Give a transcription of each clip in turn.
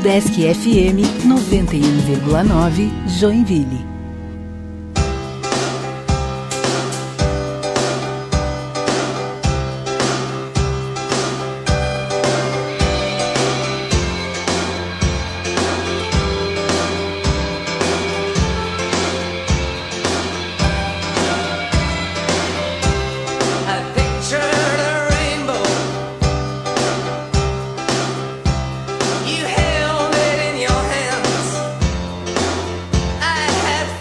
Udesc FM 91,9 Joinville. You held it in your hands. I had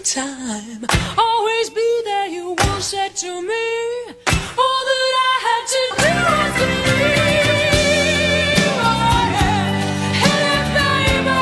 time. Always be there, you once said to me. All that I had to do was believe. Oh yeah, hey baby,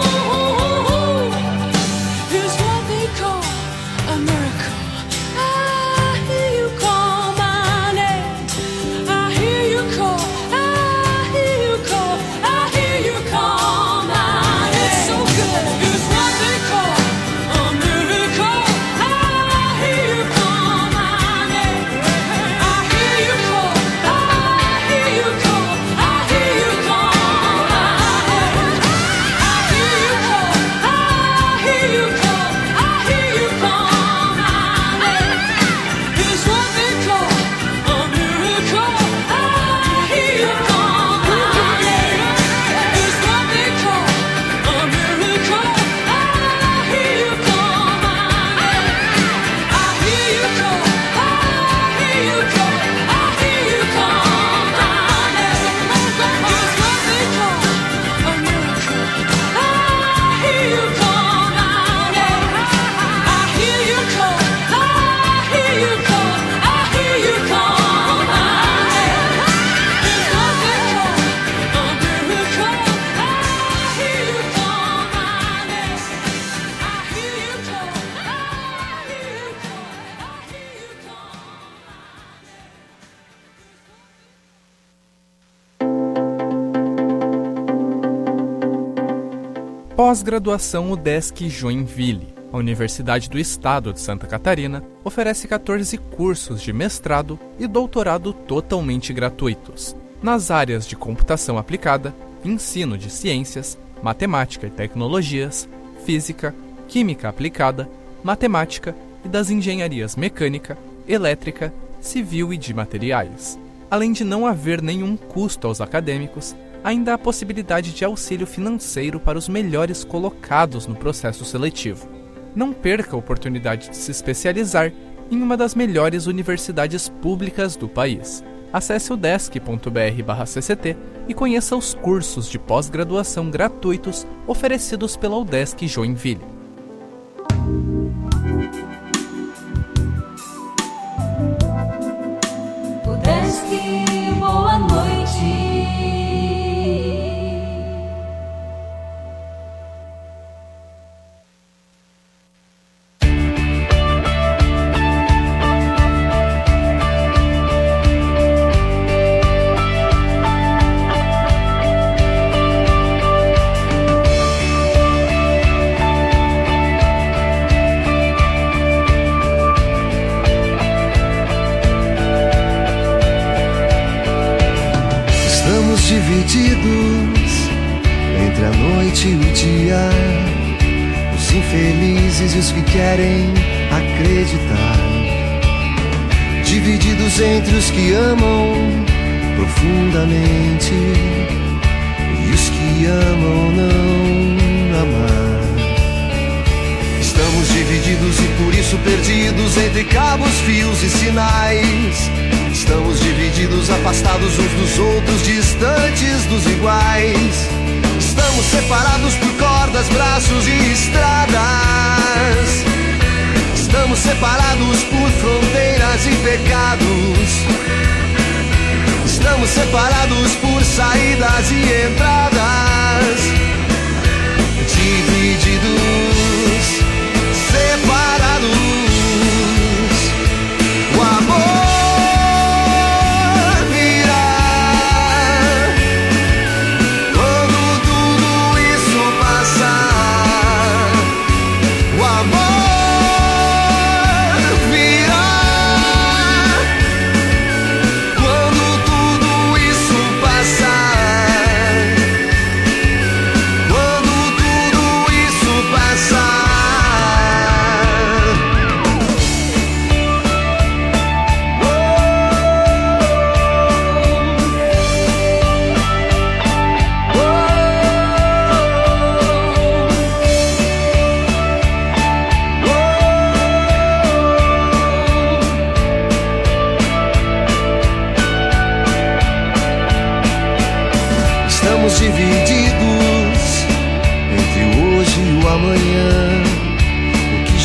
ooh, is what they call a miracle. I hear you call my name. I hear you call. I hear you call. I hear you call my name. It's so good. It's what they call a miracle. I hear you call my name. I hear you call. I hear you call. I hear you call my name. I hear you call. I hear you call. I hear you call my name. It's what they call a miracle. I hear you call my name. It's what they call a miracle. I hear you call my name. I hear you call. I hear you call. I hear you call my name. It's what they call a miracle. I hear you call my name. I hear you call. I hear you call. I hear you call my name. It's what they call a miracle. I hear you call my name. I hear you call. I hear you call. I hear you call. Pós-graduação UDESC Joinville. A Universidade do Estado de Santa Catarina oferece 14 cursos de mestrado e doutorado totalmente gratuitos, nas áreas de computação aplicada, ensino de ciências, matemática e tecnologias, física, química aplicada, matemática e das engenharias mecânica, elétrica, civil e de materiais. Além de não haver nenhum custo aos acadêmicos, ainda há a possibilidade de auxílio financeiro para os melhores colocados no processo seletivo. Não perca a oportunidade de se especializar em uma das melhores universidades públicas do país. Acesse udesc.br/cct e conheça os cursos de pós-graduação gratuitos oferecidos pela UDESC Joinville. UDESC, boa noite. Estamos divididos entre a noite e o dia, os infelizes e os que querem acreditar, divididos entre os que amam profundamente e os que amam não amar. Estamos divididos e por isso perdidos entre cabos, fios e sinais. Estamos divididos, afastados uns dos outros, distantes dos iguais. Estamos separados por cordas, braços e estradas. Estamos separados por fronteiras e pecados. Estamos separados por saídas e entradas. Divididos, separados. O amor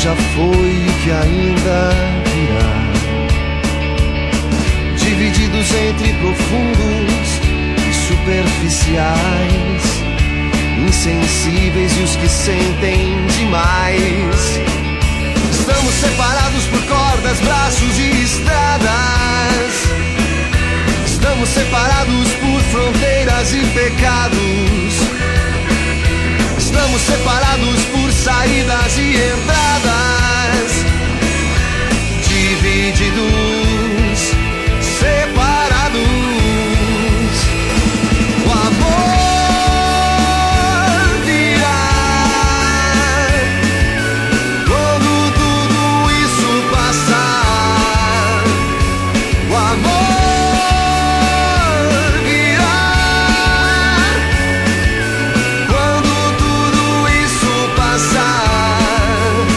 já foi e o que ainda virá. Divididos entre profundos e superficiais, insensíveis e os que sentem demais. Estamos separados por cordas, braços e estradas. Estamos separados por fronteiras e pecados. Estamos separados por saídas e entradas. Divididos, separados. O amor virá quando tudo isso passar. O amor virá quando tudo isso passar.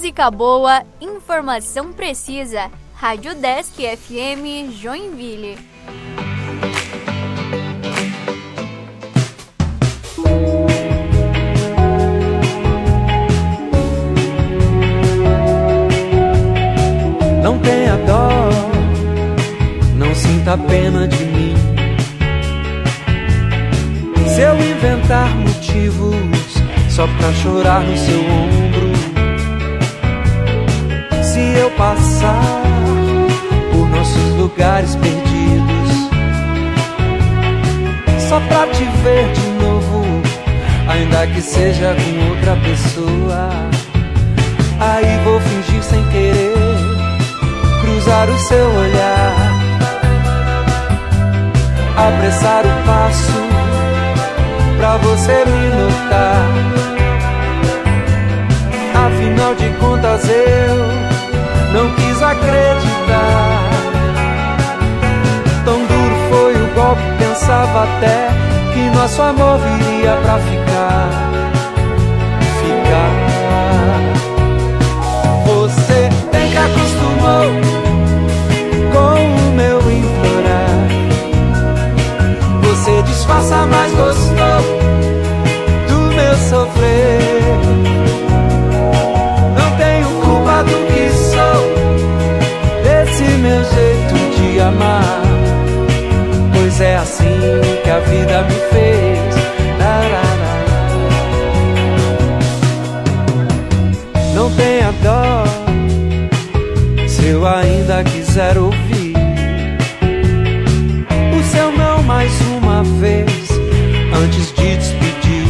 música boa, informação precisa. Rádio Desk FM Joinville. Não tenha dó, não sinta pena de mim. Se eu inventar motivos só pra chorar no seu ombro, se eu passar por nossos lugares perdidos só pra te ver de novo, ainda que seja com outra pessoa, aí vou fingir sem querer cruzar o seu olhar, apressar o passo pra você me notar. Afinal de contas eu não quis acreditar. Tão duro foi o golpe, pensava até que nosso amor viria pra ficar. Você bem que acostumou com o meu implorar. Você disfarça, mas gostou do meu sofrer. Não tenho culpa do que sou, desse meu jeito de amar, pois é assim que a vida me fez. Não tenha dó se eu ainda quiser ouvir o seu não mais uma vez antes de despedir.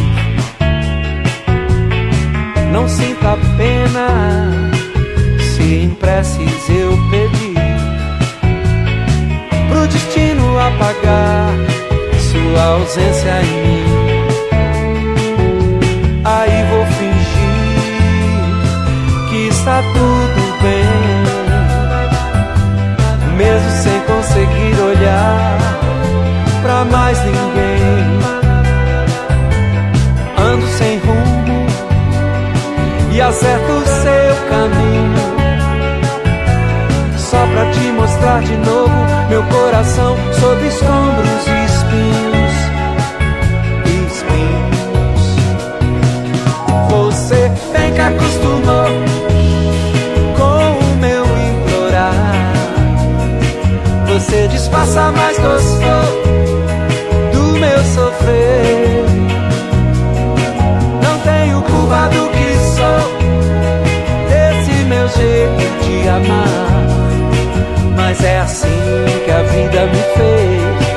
Não sinta pena se em preces eu pedir pro destino apagar sua ausência em mim. Aí vou fingir que está tudo bem, mesmo sem conseguir olhar pra mais ninguém. Ando sem rumo e acerto o seu caminho, só pra te mostrar de novo meu coração sob escombros e espinhos. Você bem que acostumou com o meu implorar. Você disfarça, mas gostou do meu sofrer. Não tenho culpa do que sou, desse meu jeito de amar, mas é assim que a vida me fez.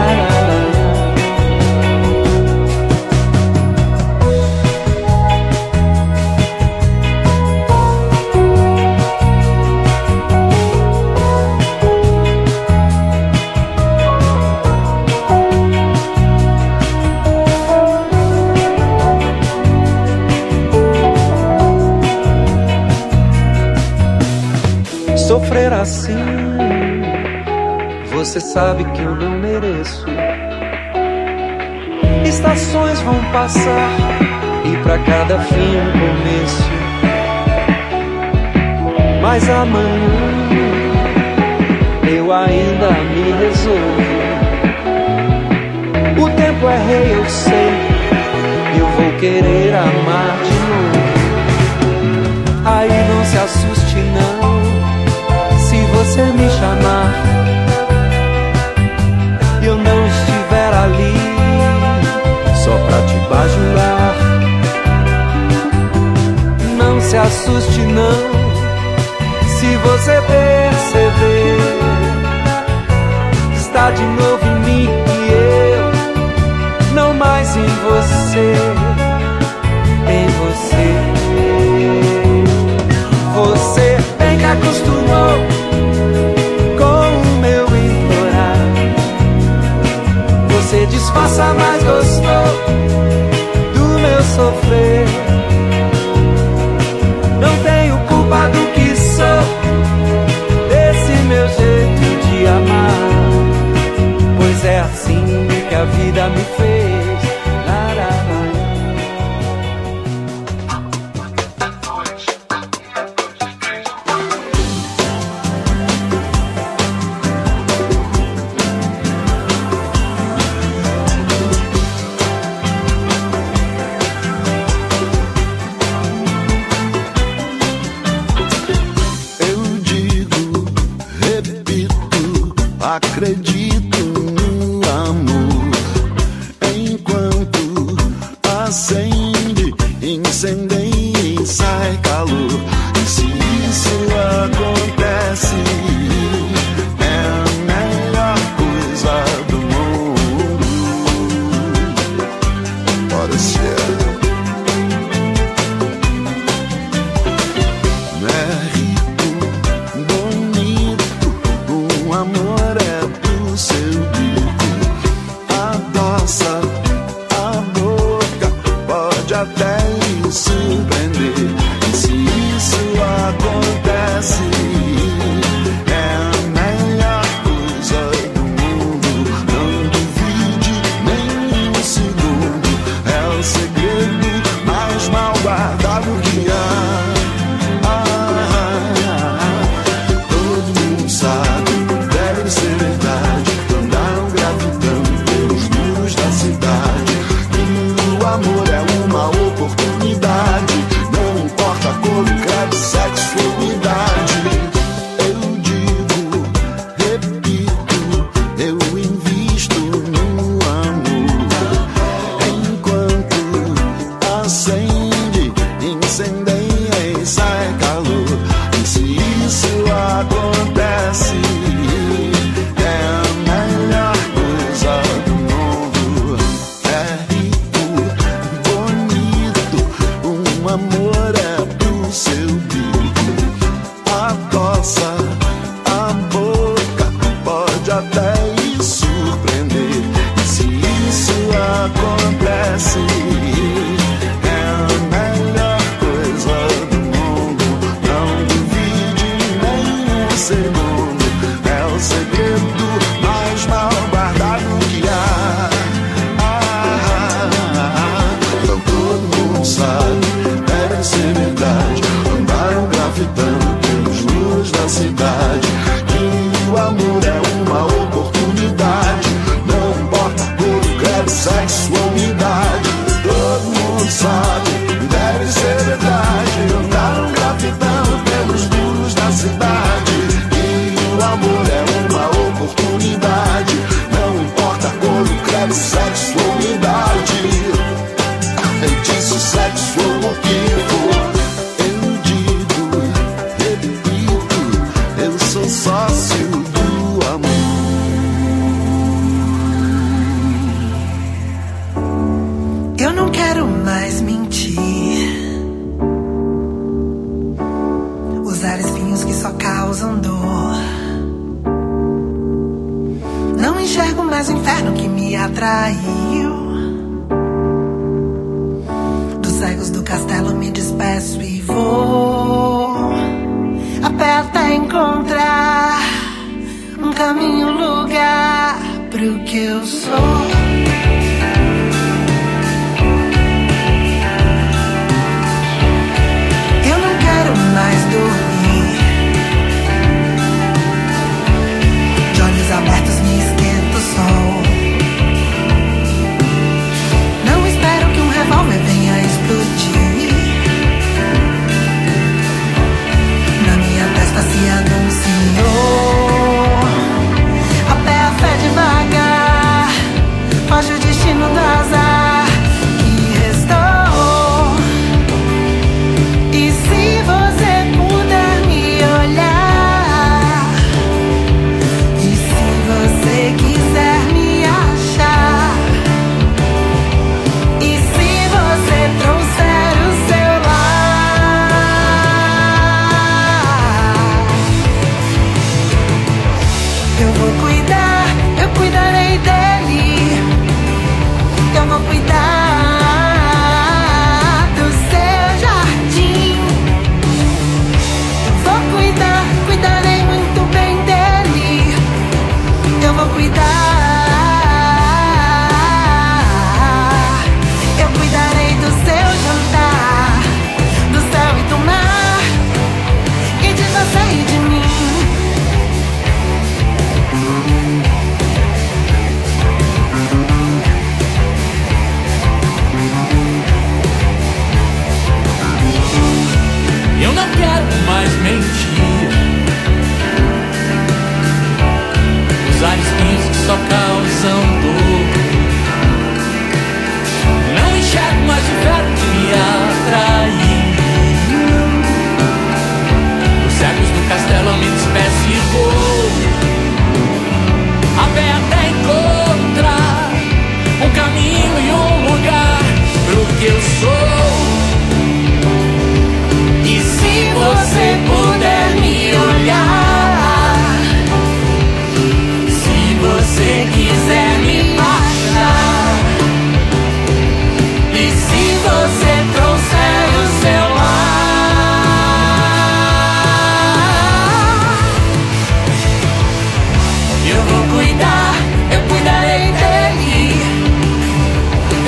Sofrer assim, você sabe que eu não mereço. Estações vão passar e pra cada fim um começo. Mas amanhã eu ainda me resolvo. O tempo é rei, eu sei, eu vou querer amar de novo. Aí não se assuste não se você me chamar e eu não estiver ali só pra te bajular. Não se assuste não se você perceber que está de novo em mim e eu não mais em você, em você. Você bem que acostumou com o meu implorar. Você disfarça, mas gostou do meu sofrer. Não tenho culpa do que sou, desse meu jeito de amar, pois é assim que a vida me fez. acredito no amor. Enquanto acende, incendeia e sai calor. E se isso acontece, é a melhor coisa do mundo. Ora se é. Até lhe surpreender. E se isso acontece, é a melhor coisa do mundo. Não duvide nem um segundo. É o segredo mais mal guardado que há. Todo mundo sabe, deve ser verdade. Andaram gravitando pelos muros da cidade. E o amor é uma oportunidade, não importa a cor, credo, sexo ou idade. Eu digo, repito, eu invisto no amor. Enquanto acende, incendeia e sai calor. E se isso acontece, é a melhor coisa do mundo. É um amor é pro seu bico. Adoça a boca, pode até lhe surpreender. E se isso acontece, é a melhor coisa do mundo. Não duvide nem um segundo. É o segredo mais mal guardado que há. Então todo mundo sabe, deve ser verdade. Andaram gravitando pelos muros da cidade. Que o amor é uma oportunidade, não importa cor, credo, sexo ou idade. Todo mundo sabe, deve ser verdade. Andaram gravitando pelos muros da cidade. Que o amor é uma oportunidade, não importa cor, credo, sexo ou idade. Feitiço, sexo ou o que for. Eu digo, repito, eu sou sócio do amor. Eu não quero mais mentir, usar espinhos que só causam dor. Não enxergo mais o inferno que me atraiu. Cegos do castelo me despeço e vou a pé até encontrar um caminho, um lugar pro que eu sou. Eu não quero mais dormir, de olhos abertos me esquenta o sol. Não espero que um revólver venha explodir. Na minha testa se anunciou a pé, a fé devagar, foge o destino do azar que restou. E se você puder me olhar, e se você quiser me achar, e se você trouxer o seu lar, eu vou cuidar, eu cuidarei dele. Eu vou cuidar do seu jardim. Eu vou cuidar, cuidarei muito bem dele. Eu vou cuidar. Eu cuidarei do seu jantar, do céu e do mar, e de você e de mim.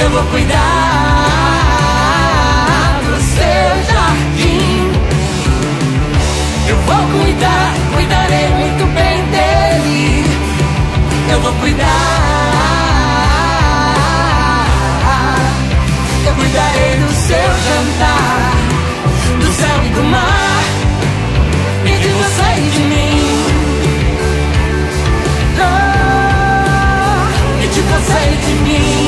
Eu vou cuidar do seu jardim. Eu vou cuidar, cuidarei muito bem dele. Eu vou cuidar. Eu cuidarei do seu jantar, do céu e do mar, e de você e de mim. E de você e de mim.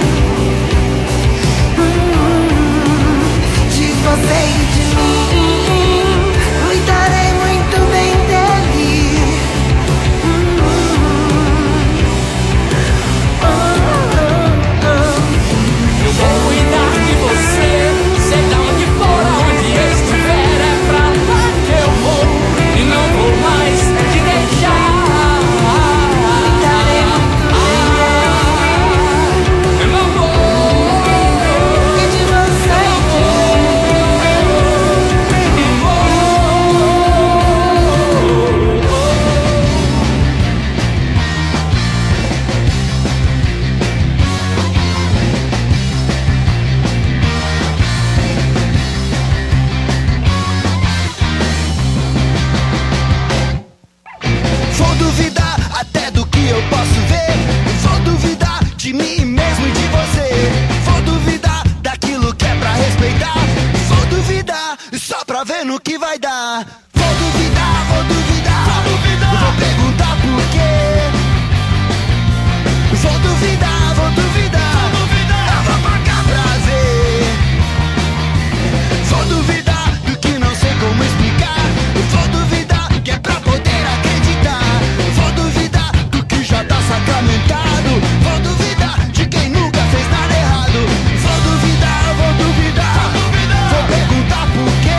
De você e de mim. Cuidarei muito bem dele. Eu vou cuidar de você, seja onde for, aonde estiver, é pra lá que eu vou e não vou mais te deixar. Cuidarei muito bem dele. Eu não vou. E de você e de Vou duvidar até do que eu posso ver. Vou duvidar de mim mesmo e de você. Vou duvidar daquilo que é pra respeitar. Vou duvidar só pra ver no que vai dar. Vou duvidar, vou duvidar, vou duvidar. Vou perguntar por quê. Vou duvidar, vou duvidar, vou duvidar. Eu vou pagar pra ver. Vou duvidar do que não sei como explicar. Vou duvidar que é pra poder acreditar. Vou duvidar do que já tá sacramentado. Vou duvidar de quem nunca fez nada errado. Vou duvidar, vou duvidar, vou perguntar por quê.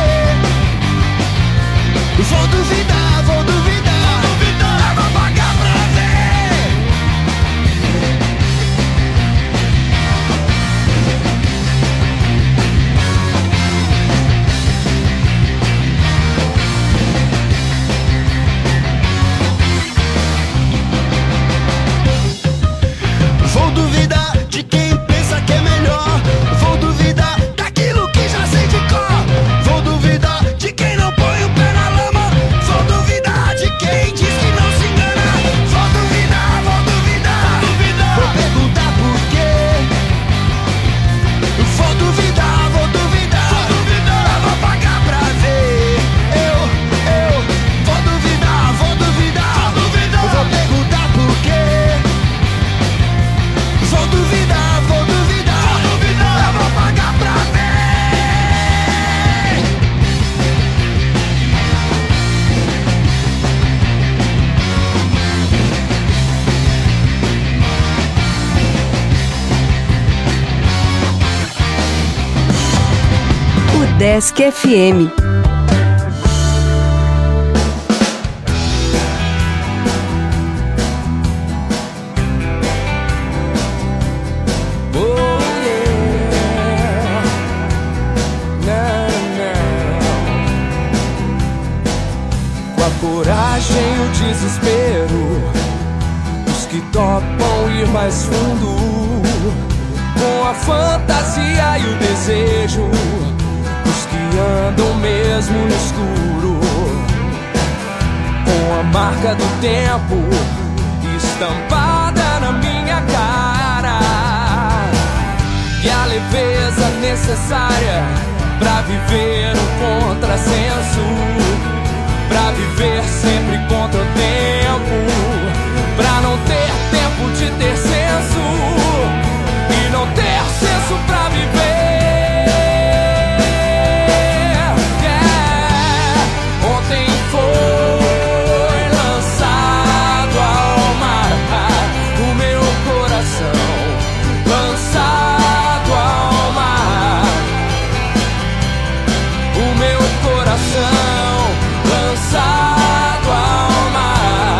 Vou duvidar, vou duvidar, eu vou pagar pra ver. Vou duvidar de quem pensa que é melhor. Vou duvidar daquilo que já sei de cor. Vou duvidar de quem não põe o pé na lama. Vou duvidar de quem diz que não se engana. Vou duvidar, vou duvidar, vou perguntar por quê. Vou duvidar, vou duvidar, eu vou pagar pra ver. Eu vou duvidar, vou duvidar, vou perguntar por quê. Vou duvidar, vou duvidar, eu vou pagar pra ver. O Desk FM. Oh yeah, não. Com a coragem e o desespero, os que topam ir mais fundo, com a fantasia e o desejo, os que andam mesmo no escuro, com a marca do tempo estampada na minha cara, e a leveza necessária pra viver um contrassenso, pra viver sempre contra o tempo, pra não ter tempo de ter senso e não ter senso pra viver. Ontem foi lançado ao mar o meu coração, lançado ao mar o meu coração, lançado ao mar.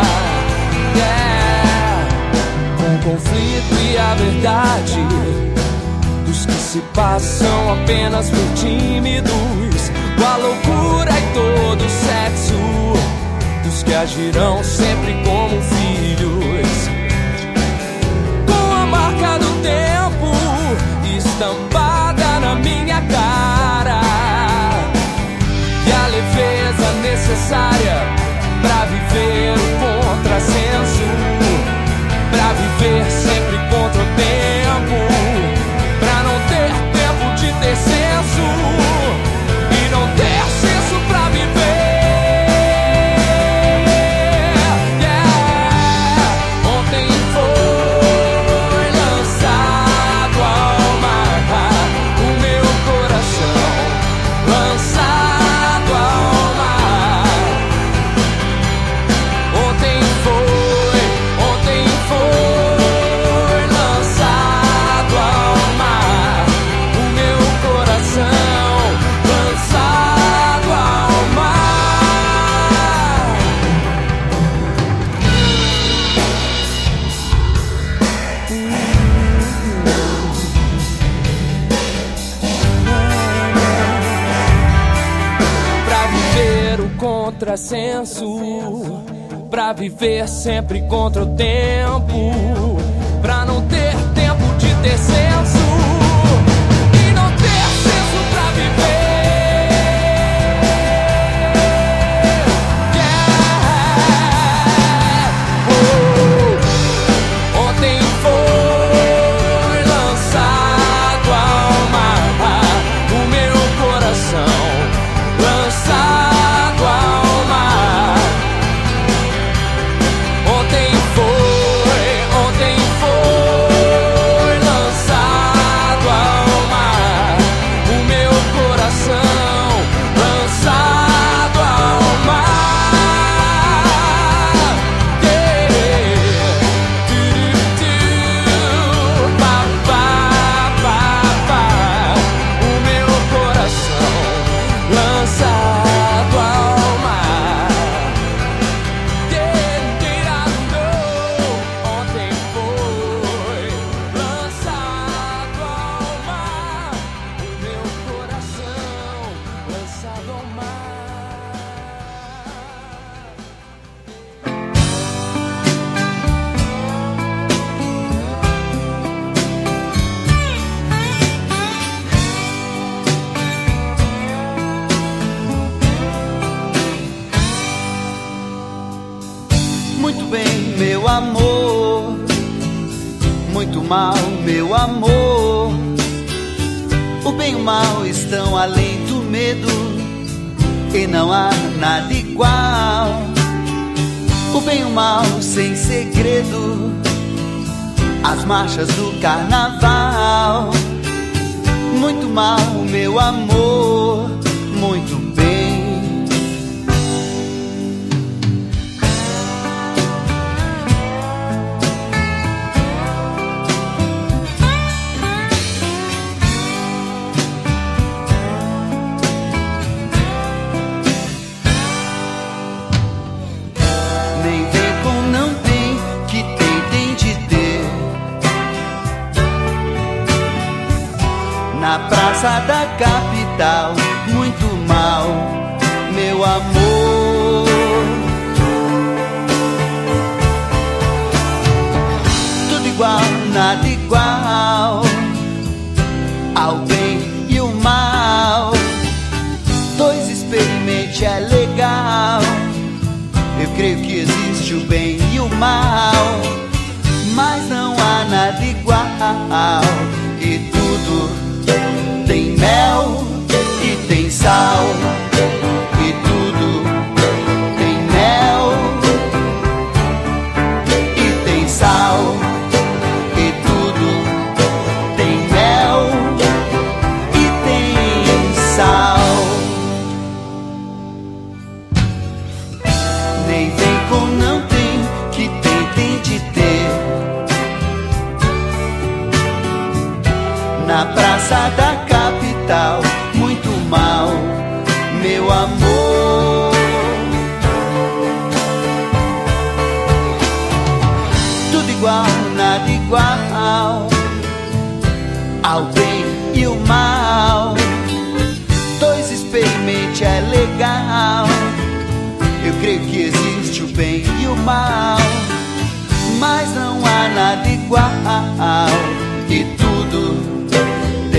Com o conflito e a verdade dos que se passam apenas por tímidos, com a loucura e todo o sexo dos que agirão sempre como filhos, com a marca do tempo estampada na minha cara. E a leveza necessária pra viver o contrassenso, pra viver sempre contra o tempo, pra não ter tempo de ter senso e não ter senso pra viver. Contrassenso, pra viver sempre contra o tempo, pra não ter tempo de ter senso e não ter senso pra viver. Ontem foi lançado ao mar o meu coração, lançado mal, meu amor. O bem e o mal estão além do medo e não há nada igual. O bem e o mal sem segredo, as marchas do carnaval. Muito mal, meu amor, muito bem. Na praça da capital, muito mal, meu amor. Tudo igual, nada igual, ao bem e o mal. Dois experimente é legal. Eu creio que existe o bem e o mal, mas não há nada igual. E tudo tem mel e tem sal, e tudo tem mel e tem sal, e tudo tem mel e tem sal. Nem vem com não tem, que tem de ter. Na praça da capital, muito mal, meu amor. Tudo igual, nada igual, ao bem e o mal. Dois experimente é legal. Eu creio que existe o bem e o mal, mas não há nada igual. E tudo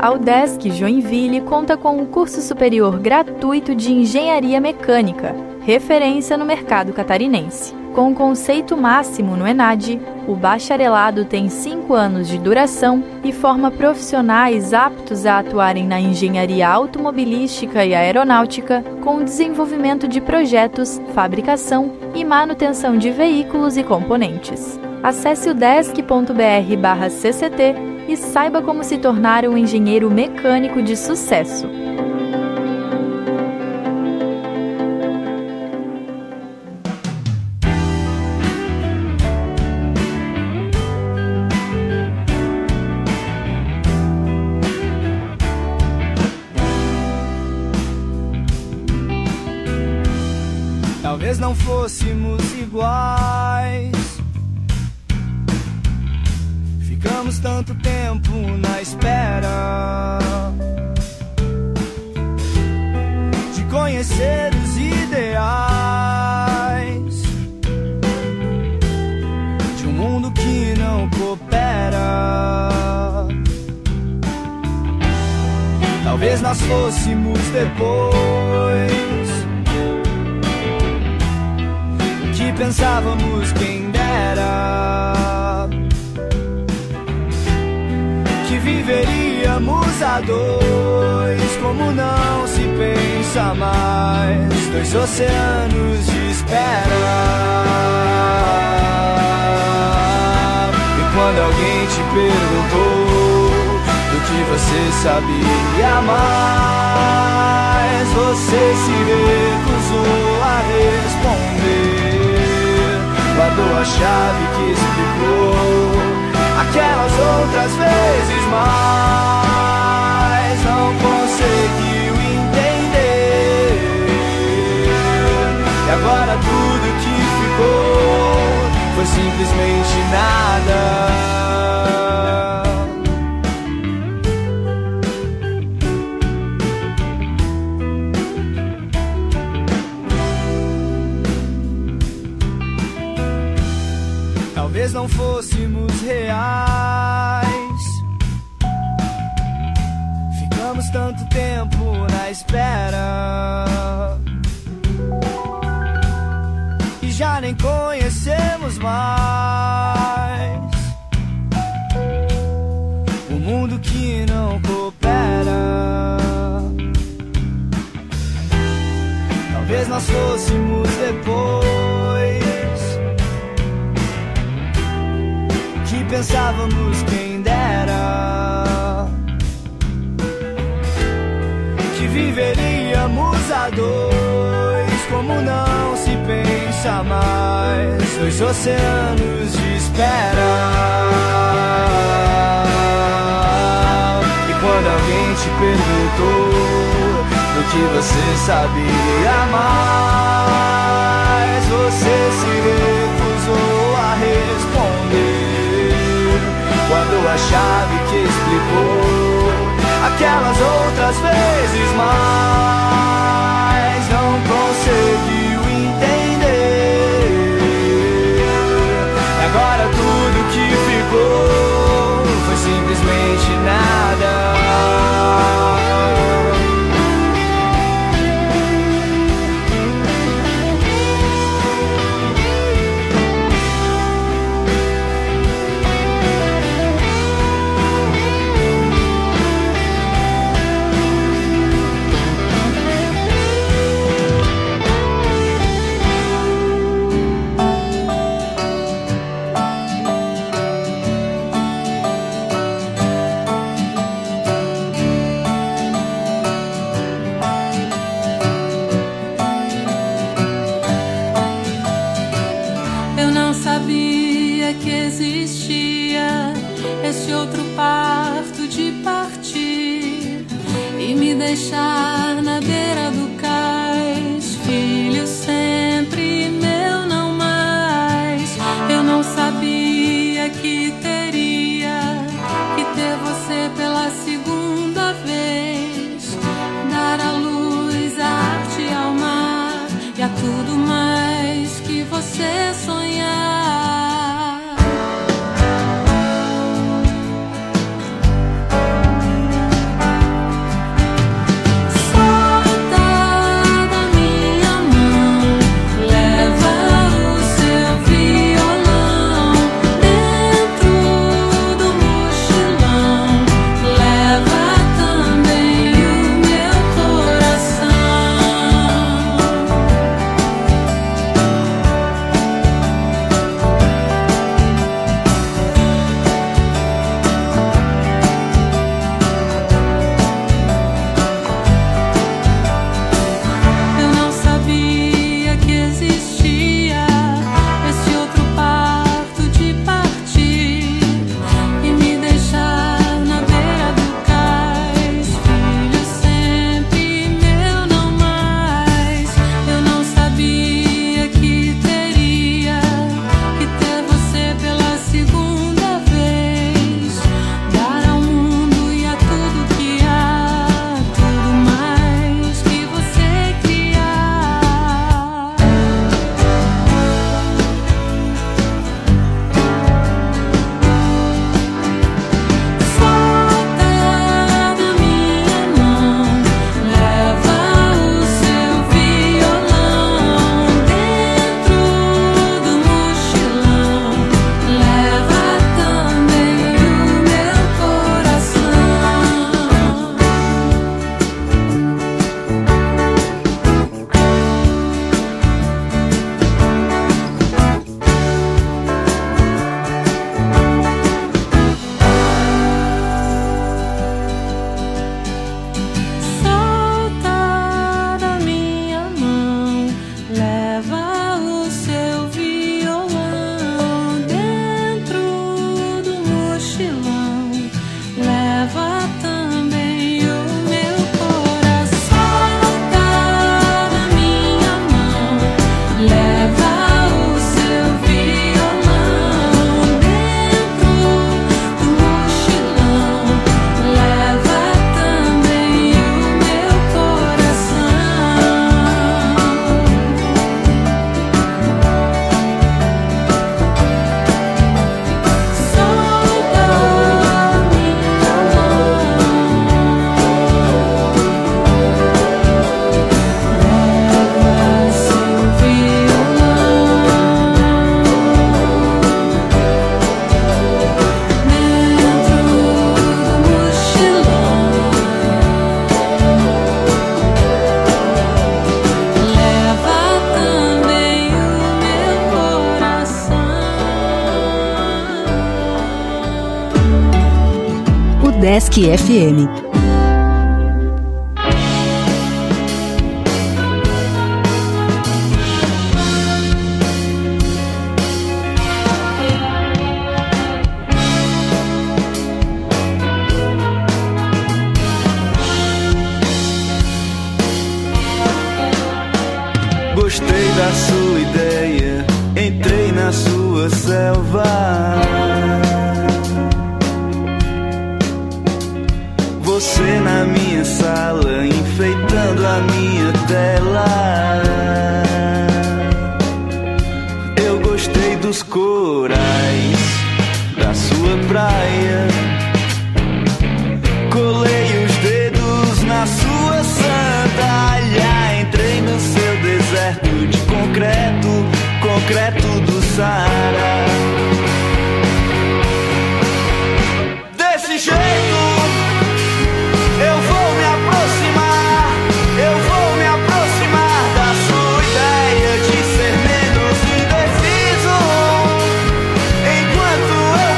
A UDESC Joinville conta com um curso superior gratuito de Engenharia Mecânica, referência no mercado catarinense. Com o conceito máximo no ENAD, o bacharelado tem 5 anos de duração e forma profissionais aptos a atuarem na engenharia automobilística e aeronáutica, com desenvolvimento de projetos, fabricação e manutenção de veículos e componentes. Acesse udesc.br/CCT e saiba como se tornar um engenheiro mecânico de sucesso. Talvez não fôssemos iguais. Ficamos tanto tempo na espera de conhecer os ideais de um mundo que não coopera. Talvez nós fôssemos depois que pensávamos, quem dera que viveríamos a dois, como não se pensa mais, 2 oceanos de espera. E quando alguém te perguntou do que você sabia mais, você se recusou a responder. Guardou a chave que explicou aquelas outras vezes, mas não conseguiu entender. E agora tudo que ficou foi simplesmente nada. Talvez não fôssemos reais. Ficamos tanto tempo na espera e já nem conhecemos mais o mundo que não coopera. Talvez nós fôssemos depois que pensávamos, quem dera que viveríamos a dois, como não se pensa mais, 2 oceanos de espera. E quando alguém te perguntou do que você sabia mais, você se recusou a responder. Guardou a chave que explicou aquelas outras vezes, mas não conseguiu entender. E agora tudo que ficou foi simplesmente nada. Deixar na beira do cais, filho sempre meu, não mais. Eu não sabia que teria que ter você pela segunda vez, dar à luz, à arte e ao mar, e a tudo mais que você sonhar. Desk FM. Gostei da sua ideia, entrei na sua selva. Você na minha sala, enfeitando a minha tela. Eu gostei dos corais da sua praia. Colei os dedos na sua sandália. Entrei no seu deserto de concreto, concreto do Saara. Desse jeito eu vou me aproximar, eu vou me aproximar da sua ideia de ser menos indeciso. Enquanto eu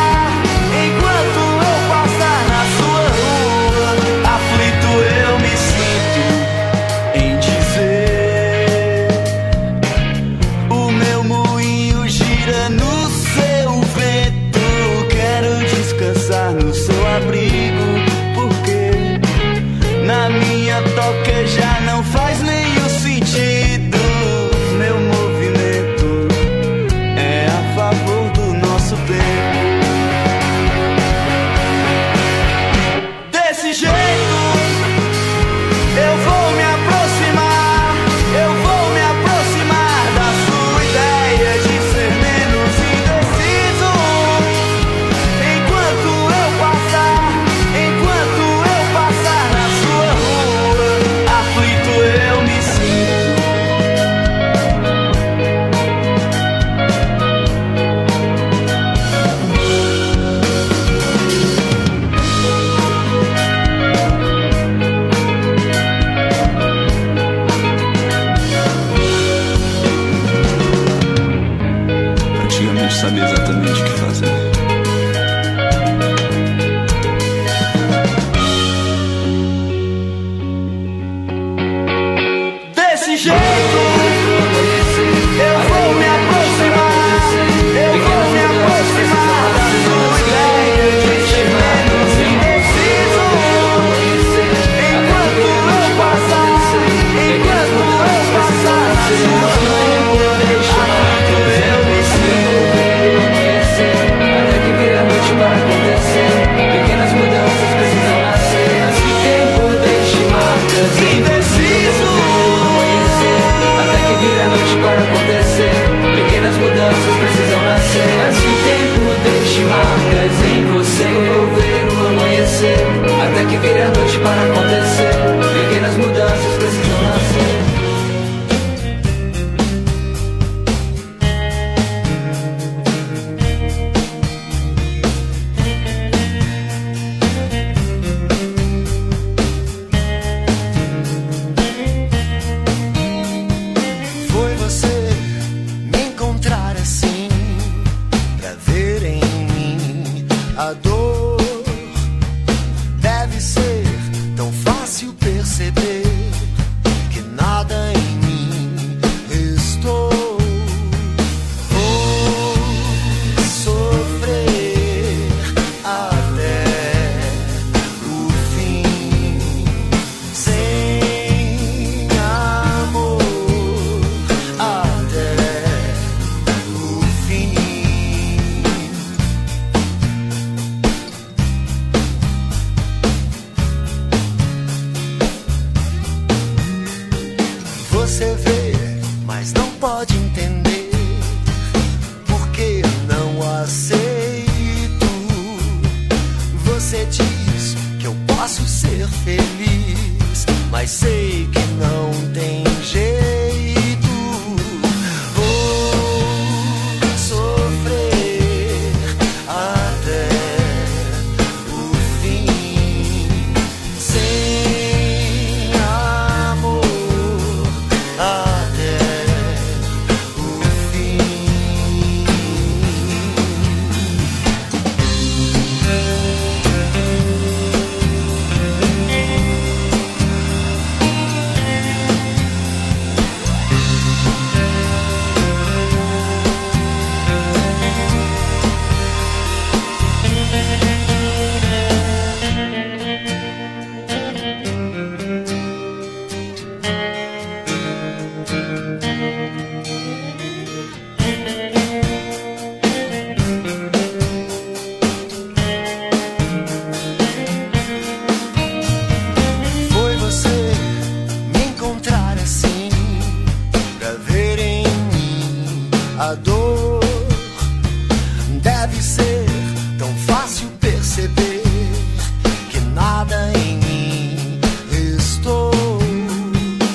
passar na sua rua, aflito eu me sinto em dizer: o meu moinho gira no seu vento. Quero descansar no seu abrigo, porque na minha toca já não faz nenhum sentido. Meu movimento é a favor do nosso tempo. Desse jeito eu vou me aproximar, eu vou me aproximar da sua ideia de ser menos indeciso. Enquanto eu passar na sua rua, aflito eu me sinto. Antigamente sabia exatamente o que fazer. Desse jeito eu vou me aproximar, eu vou me aproximar da sua ideia de ser menos indeciso. Enquanto eu passar na sua rua, aflito eu me sinto. Até que vira noite para acontecer, pequenas mudanças precisam nascer. Antes que tempo deixe marcas. Indeciso. Até que vira noite para acontecer, pequenas mudanças precisam nascer. Antes que tempo deixe marcas em você. Eu ver o amanhecer. Até que vira noite para acontecer, pequenas mudanças precisam nascer. Foi você me encontrar assim, pra ver em mim a dor. Deve ser tão fácil perceber que nada em mim restou. Vou sofrer até o fim, sem amor até o fim. Você